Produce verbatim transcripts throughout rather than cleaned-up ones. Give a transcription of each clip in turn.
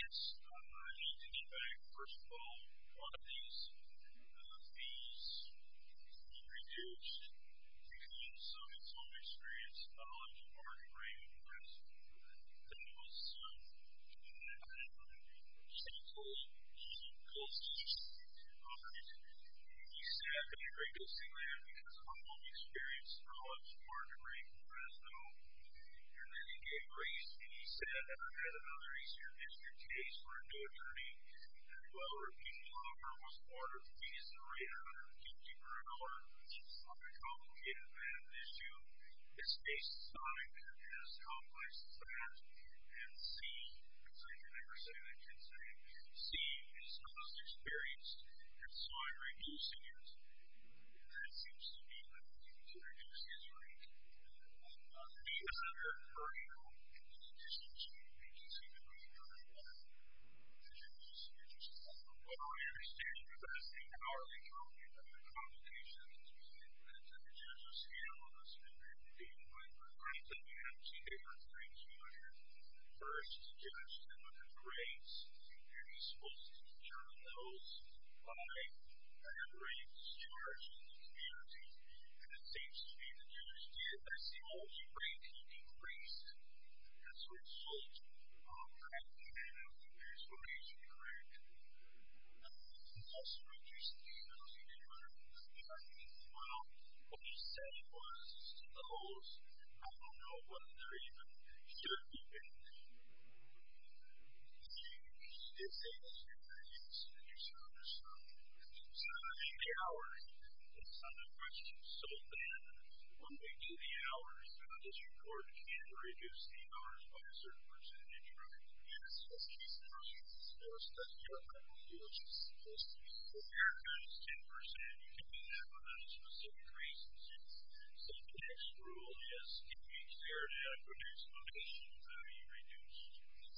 I need to get back. First of all, one of these uh, fees was reduced because of its own experience and knowledge of market rate and risk. That was um, shamefully offered. He said that he reducing that because of my own experience and knowledge of market rate and Fresno. And then he gave reason. He said that I had another Eastern District case where a new attorney and a well-reviewed law firm was awarded fees at a rate of one hundred fifty per hour on a complicated math issue. This case is not as complex as that. And C, because I can never say that kid's name, C is not as experienced, and so I'm reducing it. And that seems to be the thing to reduce his rate. Even under her, you know, in addition to reducing the rate on that, the judges reduced that. Well, I understand you're asking hourly company about the complications that the judges handle this in dealing with. But frankly, we have two different things here. First, the judge can look at the rates, and he's supposed to determine those by that rate is charged in the community. And it seems to me the judge did. That's the only rate he decreased as a result of that kind of explanation, correct? He also reduced the amount he did run the charging. Well, what he said was, is to those, I don't know whether there even should be been. He did say that he reduced the use of other stuff. So in the hours, it's not a question. So then, when we do the hours, the district court can reduce the hours by a certain percentage, right? Yes, as case number eight is supposed to be, which is supposed to be, the haircut is ten percent. You can do that without a specific reason. So the next rule is, can you be clear and adequate explanation of how you reduced?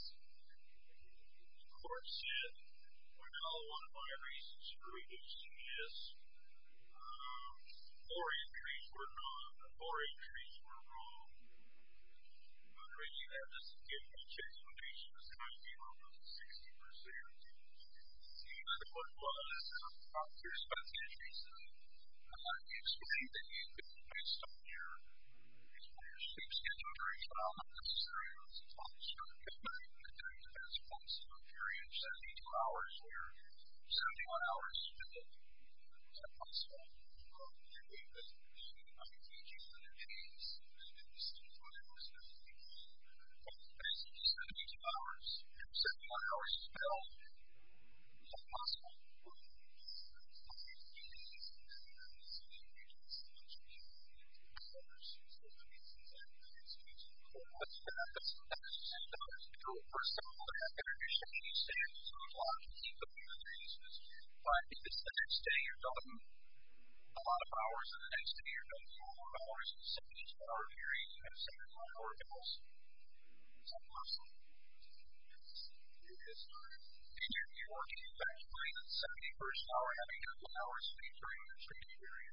The court said, well, one of my reasons for reducing is um, four entries were wrong. The four entries were wrong. But really, that doesn't give much explanation as to how you came up with the sixty percent. The other one was, uh, here's about the entries. Uh, you explained that you could, based on your sleep schedule during trial, not necessarily on the clock, so you could make the time defense points of a period of seventy-two hours, where seventy-one hours is still not possible. Um, and we have this nineteen hundred days, and then the seventy-one hours is basically seventy-two hours, and seventy-one hours is still not possible. First of all, I have to understand you say it's a lot to keep up with the reasons, but if it's the next day you're done a lot of hours, and the next day you're done a lot of hours, in a seventy-two hour period, you have seventy-one hour bills. It's not possible. It is not. And you're, you're working effectively in the seventy-first hour, having done one hour sleep during the training period.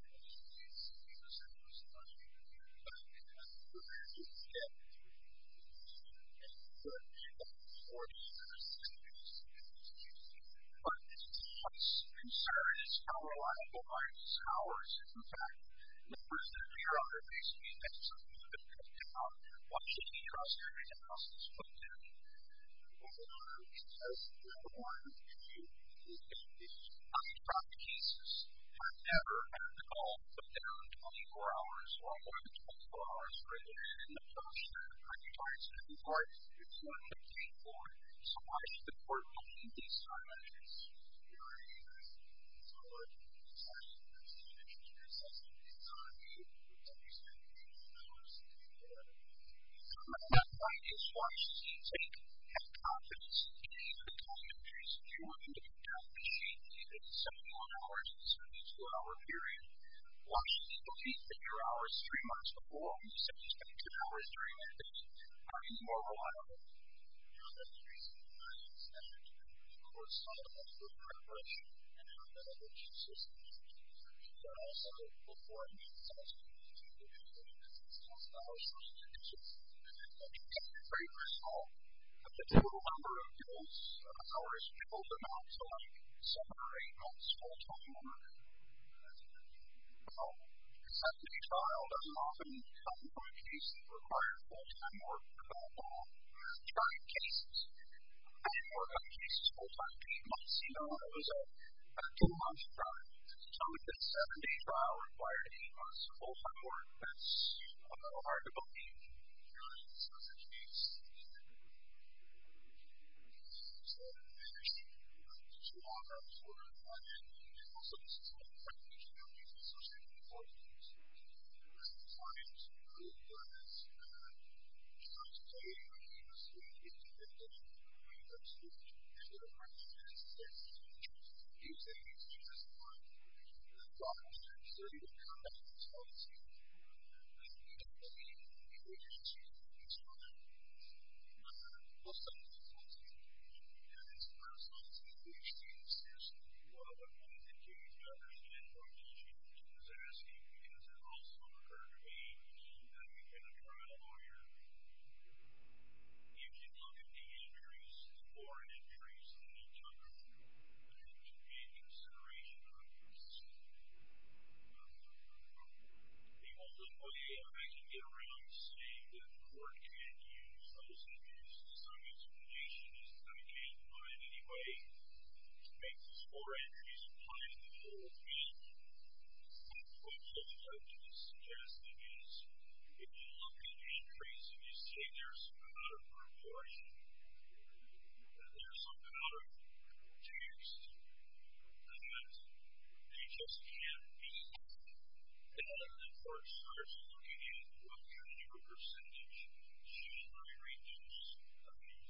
But what's concern is how reliable are these hours? In fact, numbers that appear on their face mean that something has been put down. Why should he trust everything else that's put down? Because, number one, if you look at the unprofit cases, have never had the call put down twenty-four hours or more than twenty-four hours for it, and the function of the recognize that the court is going to pay for it. So why should the court believe these time entries? You're already using the court deciding to proceed in the assessment. It's on you to spend eighteen hours in the court. My point is, why should he take have confidence in any of the time entries if you're willing to put down the sheet in seventy-one hours in a seventy-two hour period? Why should he believe that your hours three months before, when you said you spent two hours during that day, are any more reliable? You know, that's the reason why I said the court saw the whole preparation and how that other system is. But also, before I made this assessment, you know, the business house hours for the conditions, and then very, very small. But the total number of bills, uh, hours billed amount to like seven or eight months full-time work. Well, custody trial doesn't often come from a case that requires full-time work for that long. Trying cases. I didn't work on cases full-time for eight months, you know, it was a, a two-month trial. So if this seven-day trial required eight months of full-time work, that's a little hard to believe. Really, this was a case that was a finished two long runs for it. And also this is one of the techniques that we use associated with fortunes. As the client who was uh, trying to tell you when he was going to get convicted, he was absolutely ended up running the United States using his Jesus line. The thought was that he would come back and tell his people. And we don't believe he would use his line. Most of the things and his personal situations seriously. Well, but one thing you need to understand what he was asking, because it also occurred to me that we've been a trial lawyer. If you look at the entries, the foreign entries that he took into consideration of this, the only way I can get around saying that the court can't use those entries as some explanation is that I can't find any way to make these four entries apply to the whole thing. What the judge is suggesting is if you look at entries and you say there's some out of proportion, that there's some out of text, that they just can't be. Then the court starts looking at what kind of a percentage should I reduce of these.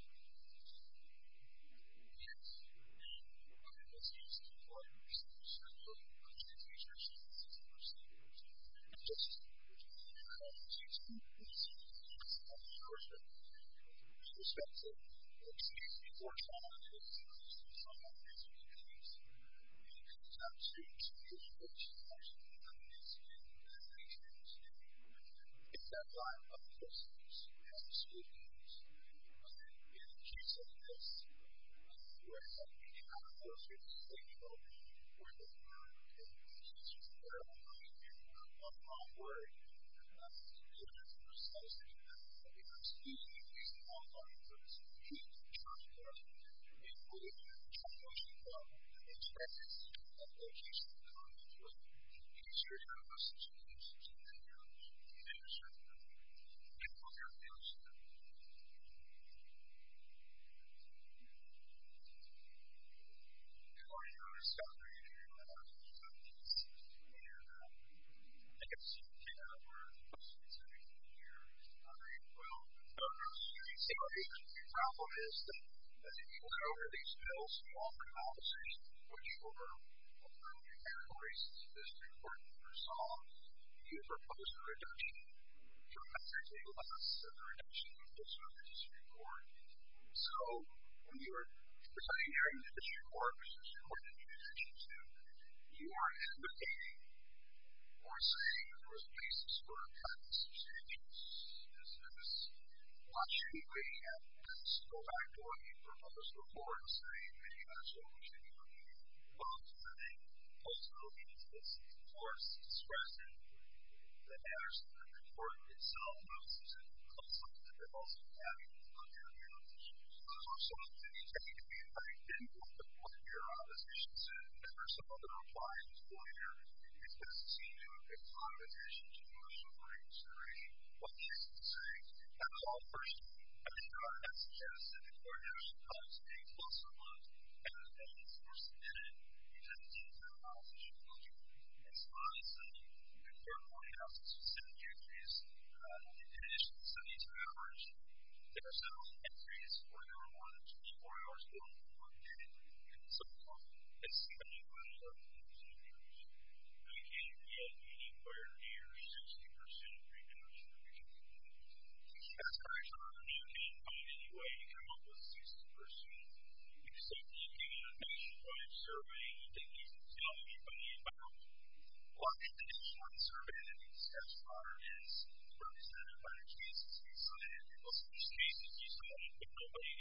Yes. And I mean, this used to forty percent of the teachers, sixty percent. And just, you know, sixty percent of the hours that with respect to the case before trial, it was trial reason committees. And it comes out to two years of hours and committees in the nations. If that line of persons has a school needs, in the case of this, where it's like we cannot force it to stay below where they were in the cases where I'm not in one wrong word, it is precisely that we are speaking using all lines of this unique church court in believing that the translation of the expresses of location of the content with because you're going to have a situation to make your own understand and what your feelings are. Or your discovery and uh, and uh, I guess you can have where questions are making here. Well, the problem is that, that if you went over these bills and you offered compensation, which were appropriate categories as the district court foresaw, you proposed a reduction dramatically less than the reduction of this with the district court. So when you were presiding during the district court, which the district court didn't pay attention to, you weren't advocating or saying that there was a basis for cutting substantials. This why should we waiting at this go back to what you proposed before and say maybe that's what we should be looking at? Well, I think ultimately it's this force discretion that matters in the report itself, not something that also having to look at the opposition. Those are some of the things that you can be in fact didn't want to put your opposition said and there are some other replies later. It doesn't seem to have paid a lot of attention to the motion for reconsideration. What is it saying? That was all first. I think God has suggested that there are some times a plus a month and the things were submitted because it didn't have opposition looking. It's honestly, the court pointed out some specific entries in addition to seventy-two hours. There are several entries where there were more than twenty-four hours billed in one day. So it's somebody who ended up in those entries. I can't get anywhere near sixty percent reduction. That's correct. You can't find any way to come up with sixty percent. Except looking at a nationwide survey, you think you can tell anybody about what the nationwide survey that you discussed about is represented by the cases we cited. Most of these cases you cited, but nobody even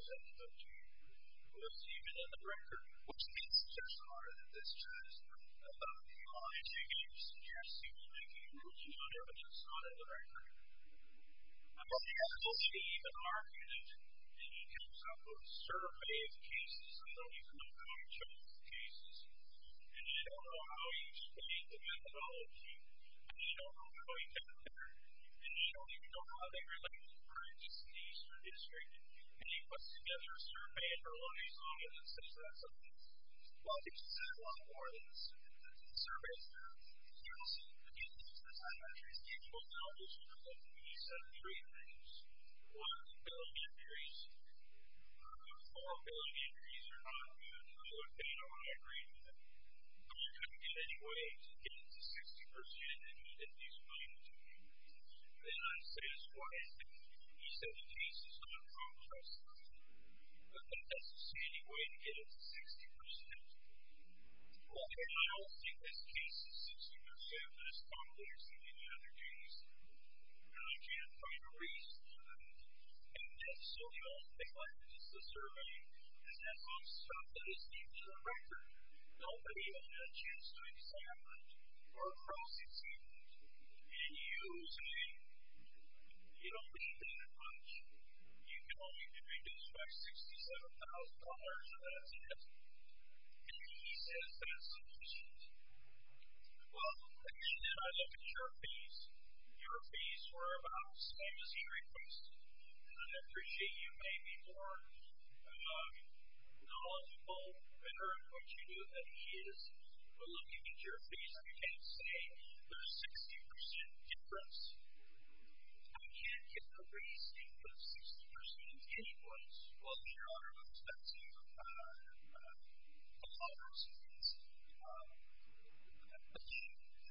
representative to you was even in the record, which means there's an order that this judge about the line she gave suggests he was making ruling on evidence not in the record. I mean, he actually even argued it, and he comes up with a survey of cases. I don't even know how he chose the cases, and I don't know how he explained the methodology, and I don't know how he got there, and I don't even know how they relate to practice in the Eastern District, and he puts together a survey and relies on it and says that's a well, he said a lot more than the, the, the surveys do. He also, again, these are the time entries. He will now just look at he said three things. One, billing entries. Uh, four billing entries are not good. I looked at them and I agreed with them. You couldn't get any way to get it to sixty percent, and he didn't explain it to me. Then I said, what is it? He said the case is not complex enough. But that doesn't see any way to get it to sixty percent. Well, and I don't think this case is sixty percent as complex as any other case. And I can't find a reason for that. And then so the only thing left is the survey, and that's on stuff that isn't even in the record. Nobody even had a chance to examine it or cross-examine it. And you say, you don't need that much. You can only be reduced by sixty-seven thousand dollars, and that's it. And he says that's sufficient. Well, again, then I look at your fees. Your fees were about the same as he requested. And I appreciate you may be more um, knowledgeable, better at what you do than he is. But looking at your fees, I can't say there's sixty percent difference. I can't get the reasoning for the sixty percent anyplace. Well, Your Honor, with respect to uh, uh, the law proceedings, um, again,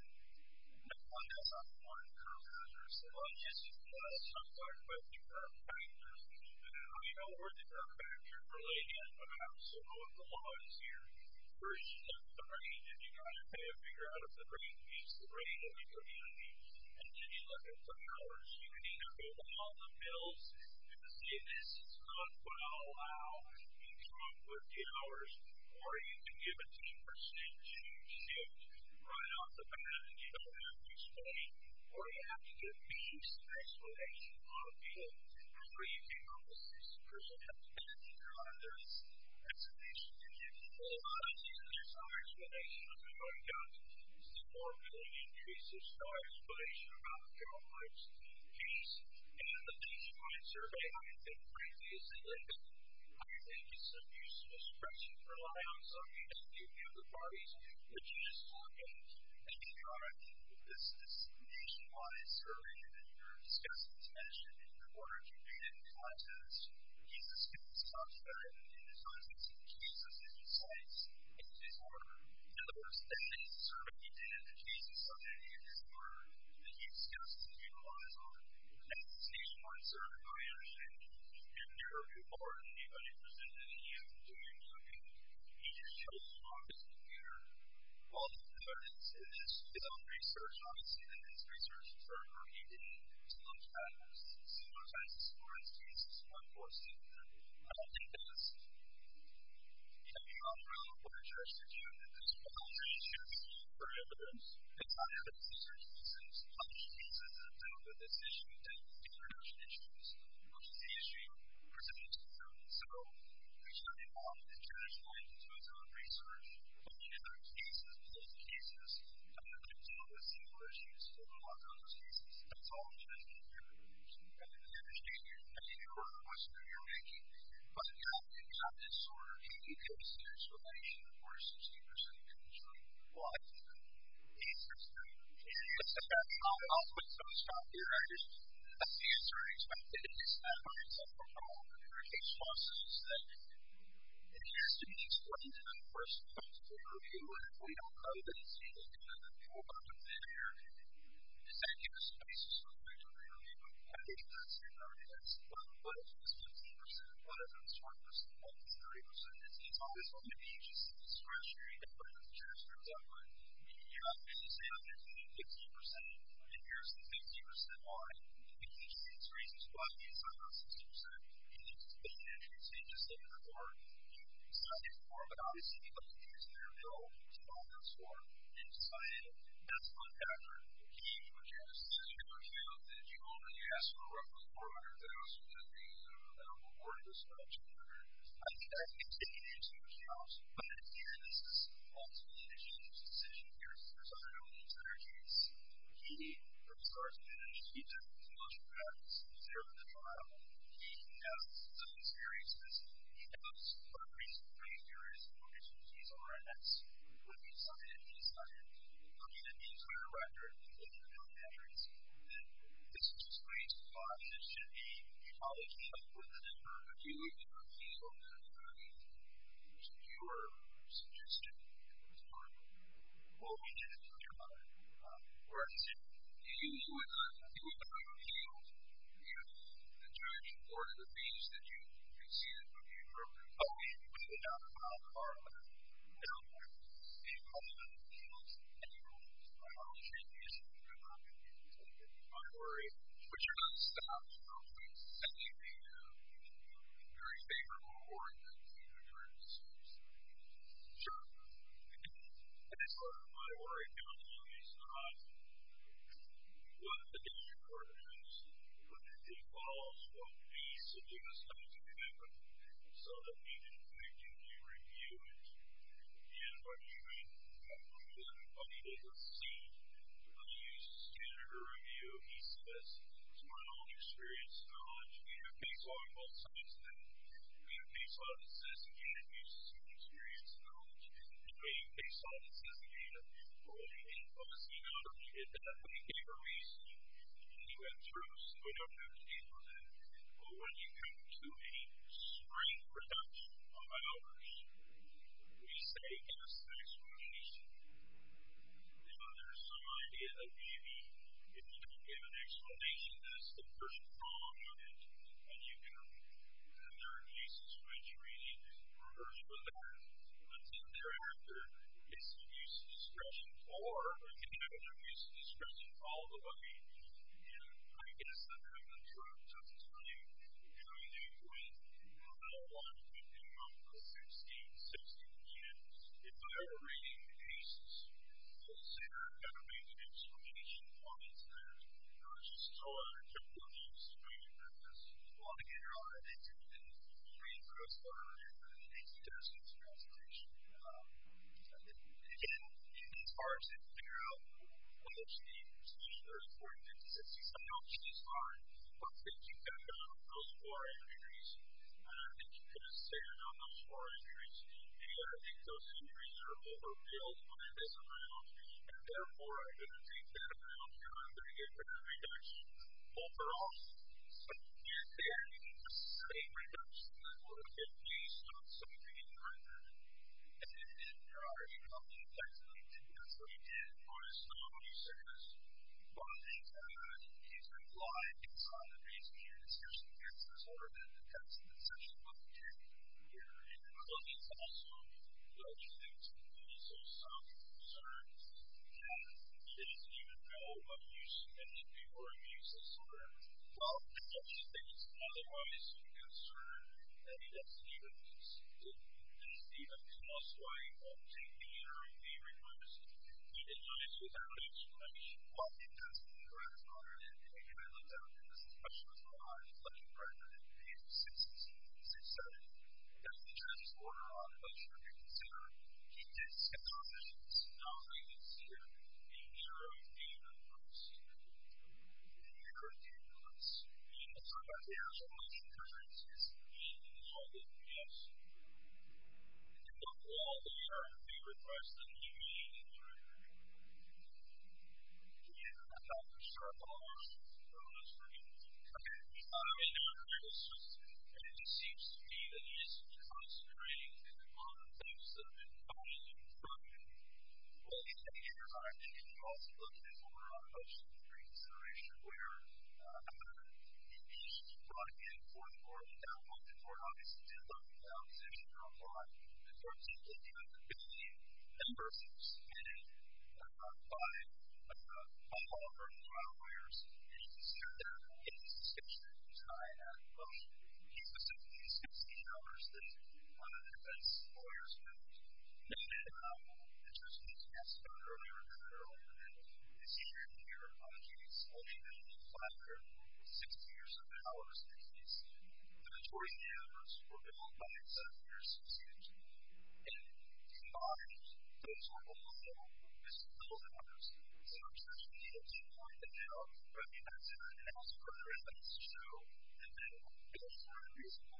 one does not want to curb measures. Well, yes, it does. I'm talking about the curb factors. And I know where the curb factors relate in, but I also know what the law is here. First, you look at the rate, and you got to pay to figure out if the rate meets the rate of the community. And then you look at the hours. You can either go down the bills and say this is not what I'll allow and come up with the hours, or you can give a ten percent change shift right off the bat and you don't have to explain, or you have to give me some explanation on a bill before you came up with sixty percent. And Your Honor, there is explanation you give me. Well, there's no explanation of how I got some more billing increases, no explanation about the complex case, and the nationwide survey, I think, frankly, is illegal. I think it's an abuse of discretion to rely on something that you give the parties that you just look at. And Your Honor, I think this, this nationwide survey that you're discussing is mentioned in the order you read it in context. He's discussed talks about it in his context of the cases that he cites in his order. In other words, that is the survey he did in the cases subject in his order that he discussed and he relies on. And this nationwide survey, I understand, you've never before anybody presented any of it to him looking. He just chose to talk to the computer. All the evidence in this, his own research, obviously, that his research firm or he did to look at similar types of sports cases, unfortunately, I don't think that is, you know, beyond the realm of what a judge could do in this conversation for evidence. It's not evidence, these are cases, published cases that dealt with this issue, dealt with international issues, which is the issue presented to him. So, there's nothing wrong with the judge going into his own research, looking at other cases, those cases, and then dealing with similar issues with a lot of those cases. That's all the judge can do. And I understand you're making a question that you're making, but now you've got this sort of, can you give us an explanation for sixty percent control? Well, I think the answer is no. It's the fact that I'll put some stuff here. I just, that's the answer I expected. It is that by itself a problem. There are case losses that it has to be explained in a first point of review, and if we don't know that it's legal, then we'll go to thin air. Does that give us a basis for a victory review? I think it does. What if it was fifteen percent? What if it was twenty percent? What if it's thirty percent? It's always going to be just discretionary. But if the judge turns out, but you're not going to say, I'm going to do fifteen percent, and here's the fifteen percent why. If he sees reasons why he's not going to sixty percent, he needs to making entries. He just looked at the form. He signed it for, but obviously he looked at the entire bill to file this form and decided that's one factor. He would have said to him that you only asked for roughly four hundred thousand dollars that the uh, award was about two hundred thousand dollars. I think that can take it into account. But again, this is ultimately the judge's decision here. There's other elements in our case. He, from start to finish, he took as much practice as there in the trial. He has some experiences. He knows what a reason for here is and what his fees are, and that's what he decided. He decided, looking at the entire record, including the billing entries, that this is just way too much. It should be, he probably came up with a number. If you look at the fees on that, I mean, your suggestion was part of it. Well, we did it for your mother. Um, or I said, you, you would not, you would not have appealed if the judge awarded the fees that you exceeded from the appropriate. Oh, we, we would not have filed a bar letter. No, we probably would have appealed anyway. I probably should use it for my mom and you to get the fine worry. But you're not stopped from sending the uh, very favorable award that you occurred to see. Sure. And that's what my worry comes from is not what the district court does, but it follows what we suggest to happen so that we can effectively review it. And what you would what he doesn't see when he uses standard review, he says, it's my own experience and knowledge. We have case law on both sides of that. We have case law that says the candidate uses his own experience and knowledge. And we have case law that says the candidate, for what he did, was he not only did that, but he gave a reason. And he went through, so we don't have to deal with that. But when you come to a straight reduction of hours, we say, give us an explanation. Now, there's some idea that maybe if you don't give an explanation, that's the first prong of it. And you can, and there are cases which really reverse with that. Until thereafter, it's an abuse of discretion, or you can have an abuse of discretion all the way. And I guess that happened throughout tough time. Trying to win, I don't want to put him up for sixty, sixty again. If I were reading the cases, I would say I've got to make an explanation why it's that. Not just throw out a couple of names to make it purpose. Well, again, Your Honor, I think you've been reading for us for the eighteen thirty-six translation. Um, again, it's hard to figure out whether it's the twenty, thirty, forty, fifty, sixty, some know she's fine. But I think you could have done those four injuries. And I think you could have stayed on those four injuries. And I think those injuries are overbilled by this amount. And therefore, I'm going to take that amount and I'm going to get that reduction overall. But you're there, you can just say reduction that would have been based on something in the record. And, and Your Honor, you know, he effectively did that's what he did. Was not what he says. One of the things that uh, he's relied based on the reasoning and discussion against this order that that's essentially what he did here. And so he's also legislates also some concern that he doesn't even know what you submitted before he makes this order. Well, I don't think it's otherwise concerned that he doesn't even doesn't even tell us why he won't take the interim fee request. He denies without explanation. Well, it doesn't in the record, Your Honor. And again, I looked up and this question was on the budget record in page six seventy. That's the judge's order on the budget reconsider. He did skip those issues. Now, I can see here the interim fee request. The interim fee request. And it's not about the actual motion currents. It's in all the yes. And look at all the interim fee requests that he made in the record. Yeah, I thought for sure I thought it was bonus for him. Okay. I mean, it was just, it just seems to me that he is concentrating on the things that have been filing from him. Well, he's taking it, Your Honor. And you also look at his order on the motion reconsideration where uh, the issues brought in for the court at that point, the court obviously did look at the opposition to apply. The court did look at the billing numbers that were submitted uh, by uh, all of our trial lawyers, and he considered that in his discussion to deny that motion. He specifically about earlier, earlier, this year and here, uh, he's only been five hundred sixty or something hours. He's, the majority of the hours were built by seven years usage. And combined, those are below this those hours. So there's really a pinpoint that now recognizes it and also further evidence to show that then those are unreasonable.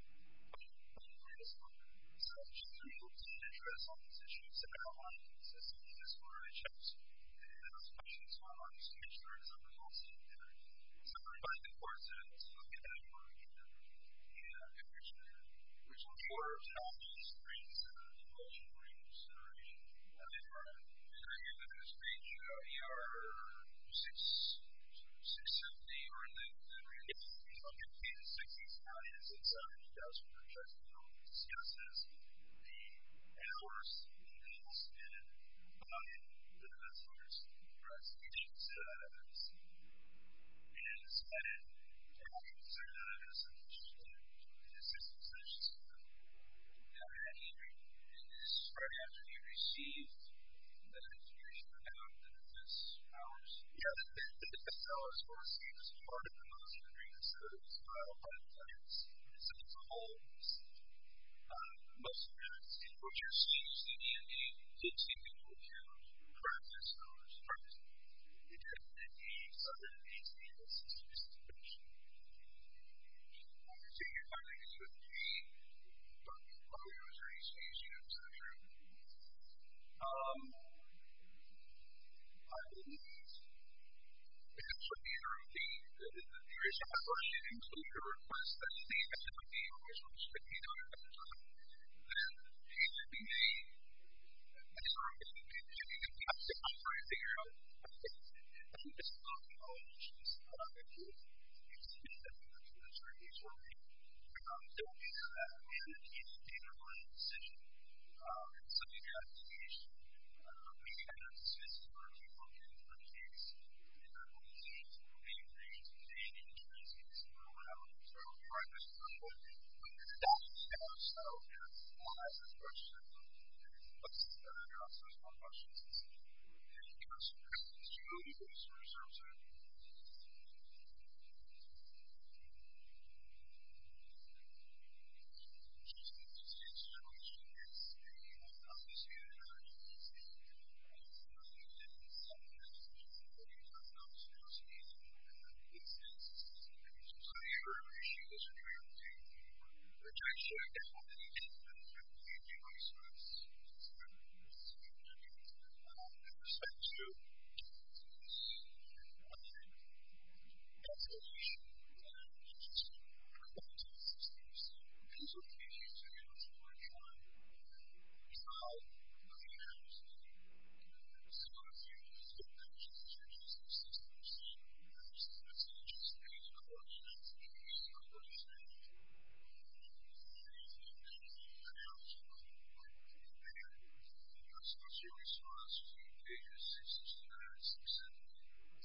So she's able to address all these issues and outline this in this order it shows. And those questions are on just to make sure it's under policy there. So I invite the court to, to look at that order again. And which, which order of challenges brings uh, the motion for reconsideration. Uh, they are, and I give it as page uh, E R six seventy or in the, the you know, fifteen to sixteen is it's uh, he does for judgment discusses the hours spent by the customers for executions that evidence and submitted and I can consider that evidence and the system sessions. And he, this is right after he received that information about the defense hours. Yeah, the, the, the defense hours were received as part of the motion agreement, so it was filed by the plaintiffs. So it's a whole uh, most of it, what you're seeing is that the N D A did take into account practice hours. Practice. It did. And he started to meet the system suspension. So you're finding this with me, but while we was raising issues, is that true? Um, I believe because what the interim be, the, the, the original version included a request that the F M D, which was fifteen hundred at the time, then it should be made an interim meeting and you can have to try to figure out I think this is not the only issues that I'm going to do. It's the that the attorneys were made. Um, don't do that and the team made a final decision. Um, and so we got the issue. Uh, we had a dismissal for people in the case. And I believe we agreed to pay the insurance case for a while. So we're trying to find what the documents have. So I'll ask this question. Let's uh, ask those more questions. And give us some questions. Do you know who those reserves are? Respect to resolution and just preventative systems. These are the issues that are going on. How the years so if you look at the changes in systems, there's this just being a question of the corporation. What's your response to pages six sixty-nine, six seventy?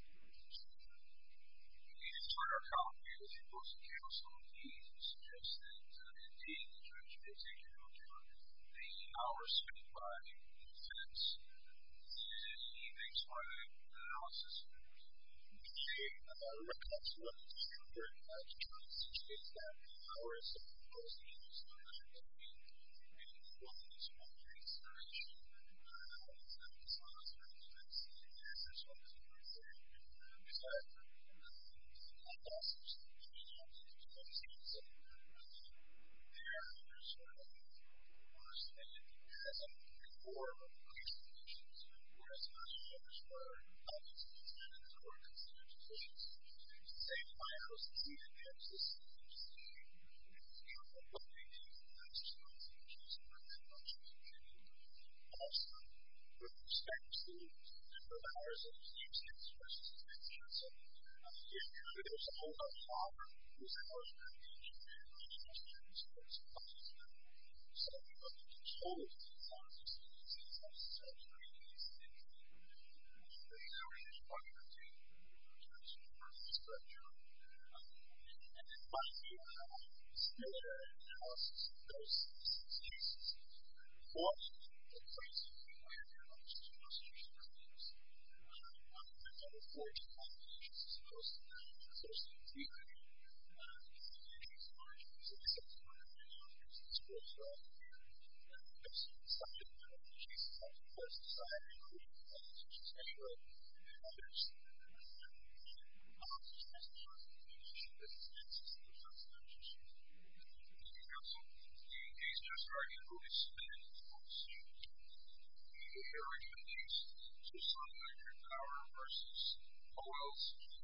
We start our copy with the opposing counsel. He suggests that uh, indeed the judge did take into account the hours spent by the defense, and he makes one of the analysis. He uh, recounts what the district court uh, determines is that the hours of the opposing counsel are not going to be and one of these one consideration. Uh, it's not as long as the defense is as well as the court. Is that lawsuits between the defense and their owners understand as a core of conditions, whereas most owners were obviously intended as core conditions. To say my house is even the existence of the city, you know, what they do for the next two months, which is pretty much also with respect to the number of hours of usage versus defense counsel. There's a whole other offer whose hours are going to be engineered by the engineering sports and classes now. So we look at the total of the hours of students and classes that are creating these things. The hours is one or two times per structure. And then finally, similar analysis of those cases. One, the place of the land, which is most usually with fourteen combinations as opposed to nine. So there's a few hundred uh, combinations of margins. So they said two hundred million dollars. This was uh, based on the side of the cases of the first society, including the which is Anglo and others. Argued who is submitted to the lawsuit. The argument is Tucson Electric Power versus O L C